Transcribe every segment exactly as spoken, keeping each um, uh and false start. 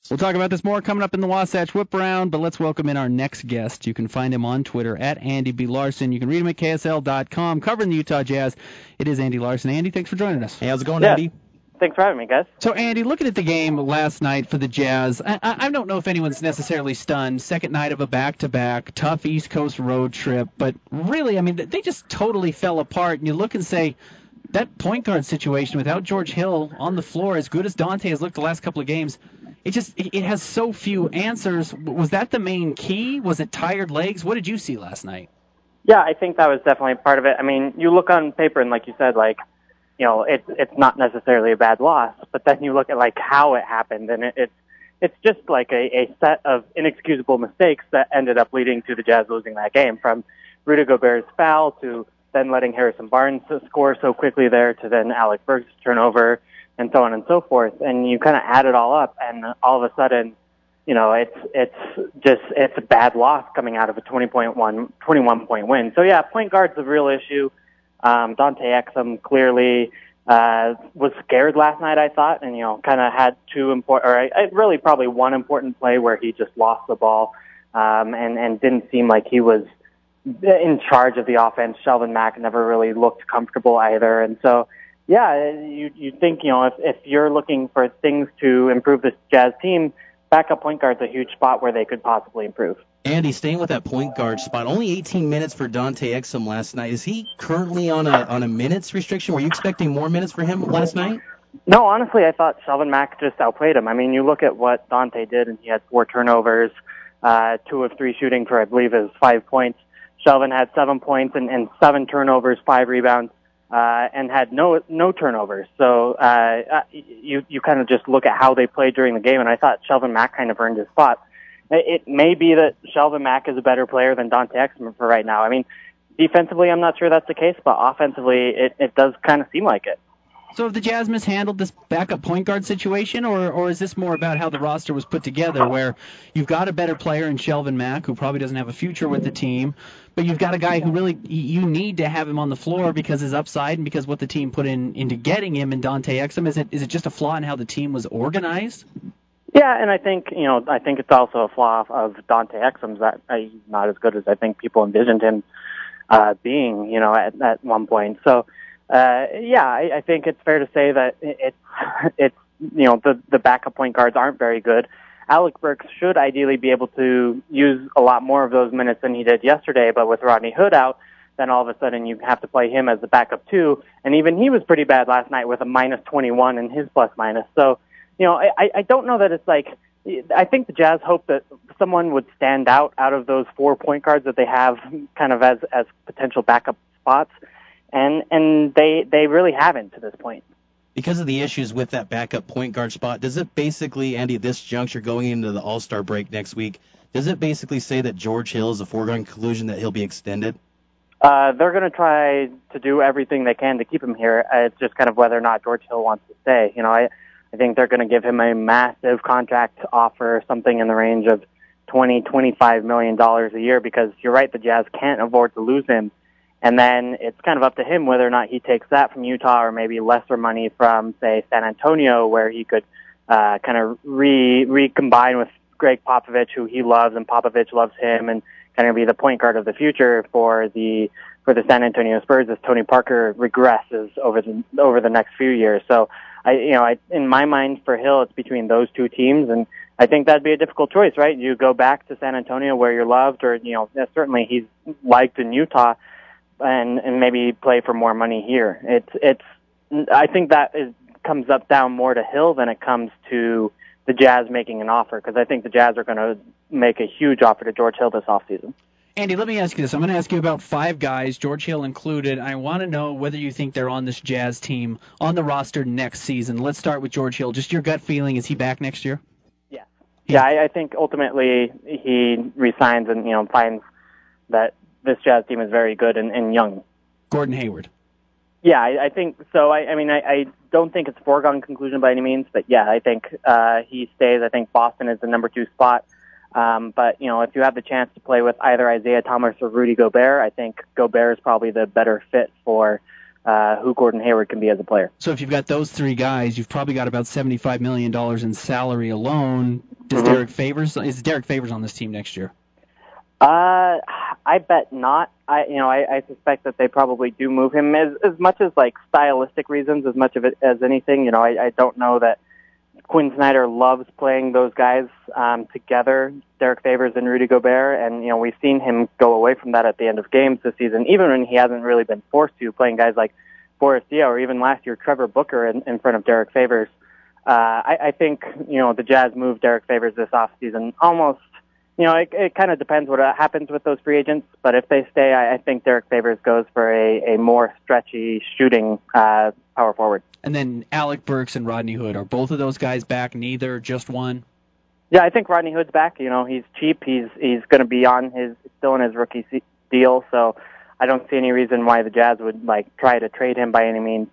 We'll talk about this more coming up in the Wasatch Whip Round, but let's welcome in our next guest. You can find him on Twitter at Andy B. Larson. You can read him at K S L dot com, covering the Utah Jazz. It is Andy Larson. Andy, thanks for joining us. Hey, how's it going, yeah. Andy? Thanks for having me, guys. So, Andy, looking at the game last night for the Jazz, I, I don't know if anyone's necessarily stunned. Second night of a back-to-back, tough East Coast road trip, but really, I mean, they just totally fell apart. And you look and say, that point guard situation without George Hill on the floor, as good as Dante has looked the last couple of games, it just it has so few answers. Was that the main key? Was it tired legs? What did you see last night? Yeah, I think that was definitely part of it. I mean, you look on paper and like you said, like, you know, it's it's not necessarily a bad loss, but then you look at like how it happened, and it, it's it's just like a, a set of inexcusable mistakes that ended up leading to the Jazz losing that game. From Rudy Gobert's foul to then letting Harrison Barnes score so quickly there to then Alec Burks' turnover and so on and so forth. And you kind of add it all up, and all of a sudden, you know, it's it's just it's a bad loss coming out of a twenty point one, twenty-one point win. So yeah, point guard's a real issue. Um, Dante Exum clearly uh, was scared last night, I thought, and you know, kind of had two important, or uh, really probably one important play where he just lost the ball um, and and didn't seem like he was in charge of the offense. Shelvin Mack never really looked comfortable either, and so. Yeah, you you think, you know, if, if you're looking for things to improve this Jazz team, backup point guard's a huge spot where they could possibly improve. Andy, staying with that point guard spot, only eighteen minutes for Dante Exum last night. Is he currently on a on a minutes restriction? Were you expecting more minutes for him last night? No, honestly, I thought Shelvin Mack just outplayed him. I mean, you look at what Dante did, and he had four turnovers, uh, two of three shooting for, I believe, is five points. Shelvin had seven points and, and seven turnovers, five rebounds. Uh, and had no no turnovers. So uh, you you kind of just look at how they played during the game, and I thought Shelvin Mack kind of earned his spot. It may be that Shelvin Mack is a better player than Dante Exum for right now. I mean, defensively, I'm not sure that's the case, but offensively, it, it does kind of seem like it. So have the Jazz mishandled this backup point guard situation, or or is this more about how the roster was put together, where you've got a better player in Shelvin Mack, who probably doesn't have a future with the team, but you've got a guy who really you need to have him on the floor because his upside and because what the team put in into getting him in Dante Exum? Is it is it just a flaw in how the team was organized? Yeah, and I think you know I think it's also a flaw of Dante Exum's that uh, he's not as good as I think people envisioned him uh, being, you know, at, at one point. So. Uh, yeah, I, I think it's fair to say that it's, it's, you know, the, the backup point guards aren't very good. Alec Burks should ideally be able to use a lot more of those minutes than he did yesterday, but with Rodney Hood out, then all of a sudden you have to play him as the backup too, and even he was pretty bad last night with a minus twenty-one in his plus minus. So, you know, I, I don't know that it's like, I think the Jazz hope that someone would stand out out of those four point guards that they have kind of as, as potential backup spots. And and they they really haven't to this point. Because of the issues with that backup point guard spot, does it basically, Andy, at this juncture going into the All-Star break next week, does it basically say that George Hill is a foregone conclusion that he'll be extended? Uh, they're going to try to do everything they can to keep him here. Uh, it's just kind of whether or not George Hill wants to stay. You know, I I think they're going to give him a massive contract offer, something in the range of twenty, twenty-five million dollars a year, because you're right, the Jazz can't afford to lose him. And then it's kind of up to him whether or not he takes that from Utah or maybe lesser money from, say, San Antonio, where he could uh, kind of re recombine with Greg Popovich, who he loves, and Popovich loves him, and kind of be the point guard of the future for the for the San Antonio Spurs as Tony Parker regresses over the over the next few years. So, I you know, I, in my mind, for Hill, it's between those two teams, and I think that'd be a difficult choice, right? You go back to San Antonio where you're loved, or you know, certainly he's liked in Utah. And, and maybe play for more money here. It's it's. I think that is, comes up down more to Hill than it comes to the Jazz making an offer, because I think the Jazz are going to make a huge offer to George Hill this offseason. Andy, let me ask you this. I'm going to ask you about five guys, George Hill included. I want to know whether you think they're on this Jazz team, on the roster next season. Let's start with George Hill. Just your gut feeling, is he back next year? Yeah. Yeah, I, I think ultimately he resigns and, you know, finds that this Jazz team is very good and, and young. Gordon Hayward. Yeah, I, I think so. I, I mean, I, I don't think it's a foregone conclusion by any means, but yeah, I think uh, he stays. I think Boston is the number two spot. Um, but, you know, if you have the chance to play with either Isaiah Thomas or Rudy Gobert, I think Gobert is probably the better fit for uh, who Gordon Hayward can be as a player. So if you've got those three guys, you've probably got about seventy-five million dollars in salary alone. Does Mm-hmm. Derek Favors is Derek Favors on this team next year? Uh, I bet not. I, you know, I, I suspect that they probably do move him as as much as like stylistic reasons, as much of it as anything. You know, I, I don't know that Quinn Snyder loves playing those guys um, together, Derek Favors and Rudy Gobert, and you know we've seen him go away from that at the end of games this season, even when he hasn't really been forced to, playing guys like Boris Diaw or even last year Trevor Booker in, in front of Derek Favors. Uh, I, I think you know the Jazz moved Derek Favors this offseason almost. You know, it, it kind of depends what happens with those free agents, but if they stay, I, I think Derek Favors goes for a, a more stretchy shooting uh, power forward. And then Alec Burks and Rodney Hood, are both of those guys back? Neither, just one? Yeah, I think Rodney Hood's back. You know, he's cheap. He's he's going to be on his still in his rookie deal, so I don't see any reason why the Jazz would like try to trade him by any means.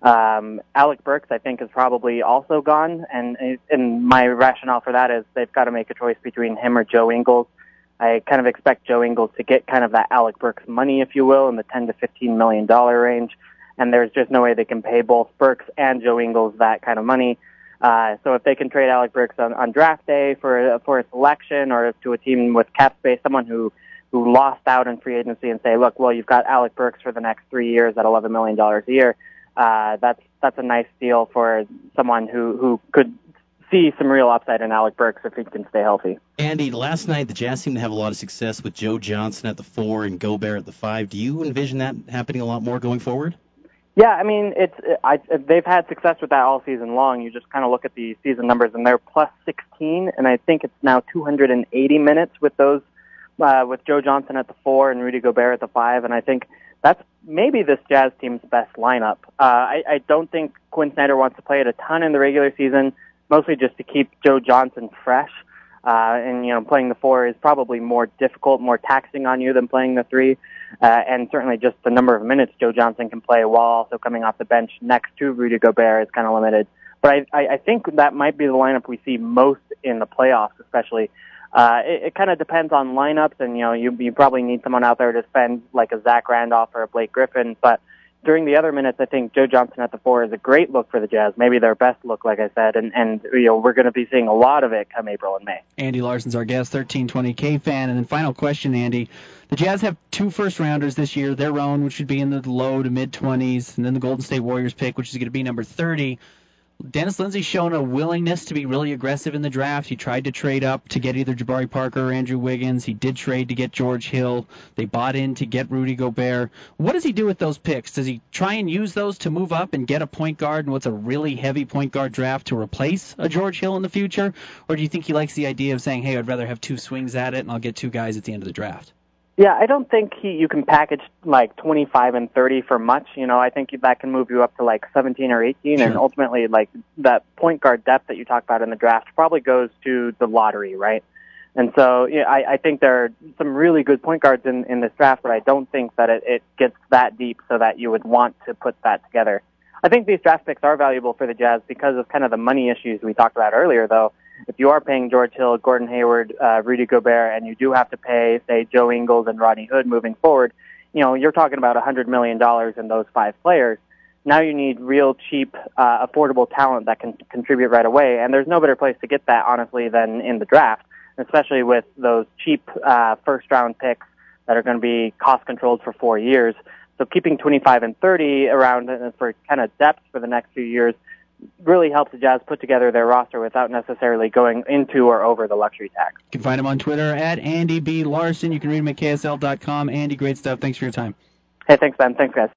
Um, Alec Burks, I think, is probably also gone, and and my rationale for that is they've got to make a choice between him or Joe Ingles. I kind of expect Joe Ingles to get kind of that Alec Burks money, if you will, in the ten to fifteen million dollar range, and there's just no way they can pay both Burks and Joe Ingles that kind of money. Uh, so if they can trade Alec Burks on, on draft day for for a selection or to a team with cap space, someone who who lost out in free agency, and say, look, well, you've got Alec Burks for the next three years at eleven million dollars a year. Uh, that's that's a nice deal for someone who, who could see some real upside in Alec Burks if he can stay healthy. Andy, last night the Jazz seemed to have a lot of success with Joe Johnson at the four and Gobert at the five. Do you envision that happening a lot more going forward? Yeah, I mean, it's I, they've had success with that all season long. You just kind of look at the season numbers, and they're plus sixteen, and I think it's now two hundred eighty minutes with those uh, with Joe Johnson at the four and Rudy Gobert at the five, and I think that's maybe this Jazz team's best lineup. Uh, I, I don't think Quinn Snyder wants to play it a ton in the regular season, mostly just to keep Joe Johnson fresh. Uh, and, you know, playing the four is probably more difficult, more taxing on you than playing the three. Uh, and certainly just the number of minutes Joe Johnson can play while also coming off the bench next to Rudy Gobert is kind of limited. But I, I, I think that might be the lineup we see most in the playoffs, especially. Uh, it, it kind of depends on lineups, and you know, you you probably need someone out there to defend like a Zach Randolph or a Blake Griffin. But during the other minutes, I think Joe Johnson at the four is a great look for the Jazz, maybe their best look, like I said, and and you know we're going to be seeing a lot of it come April and May. Andy Larson's our guest, thirteen twenty K fan, and then final question, Andy. The Jazz have two first-rounders this year, their own, which should be in the low to mid-twenties, and then the Golden State Warriors pick, which is going to be number thirty. Dennis Lindsey's shown a willingness to be really aggressive in the draft. He tried to trade up to get either Jabari Parker or Andrew Wiggins. He did trade to get George Hill. They bought in to get Rudy Gobert. What does he do with those picks? Does he try and use those to move up and get a point guard in what's a really heavy point guard draft to replace a George Hill in the future? Or do you think he likes the idea of saying, hey, I'd rather have two swings at it and I'll get two guys at the end of the draft? Yeah, I don't think he, you can package like twenty-five and thirty for much. You know, I think that can move you up to like seventeen or eighteen, sure. And ultimately, like that point guard depth that you talk about in the draft probably goes to the lottery, right? And so, yeah, I, I think there are some really good point guards in, in this draft, but I don't think that it, it gets that deep so that you would want to put that together. I think these draft picks are valuable for the Jazz because of kind of the money issues we talked about earlier, though. If you are paying George Hill, Gordon Hayward, uh, Rudy Gobert, and you do have to pay, say, Joe Ingles and Rodney Hood moving forward, you know, you're talking about one hundred million dollars in those five players. Now you need real cheap, uh, affordable talent that can contribute right away, and there's no better place to get that, honestly, than in the draft, especially with those cheap uh, first-round picks that are going to be cost-controlled for four years. So keeping twenty-five and thirty around for kind of depth for the next few years really helps the Jazz put together their roster without necessarily going into or over the luxury tax. You can find him on Twitter at Andy B. Larson. You can read him at K S L dot com. Andy, great stuff. Thanks for your time. Hey, thanks, Ben. Thanks, guys.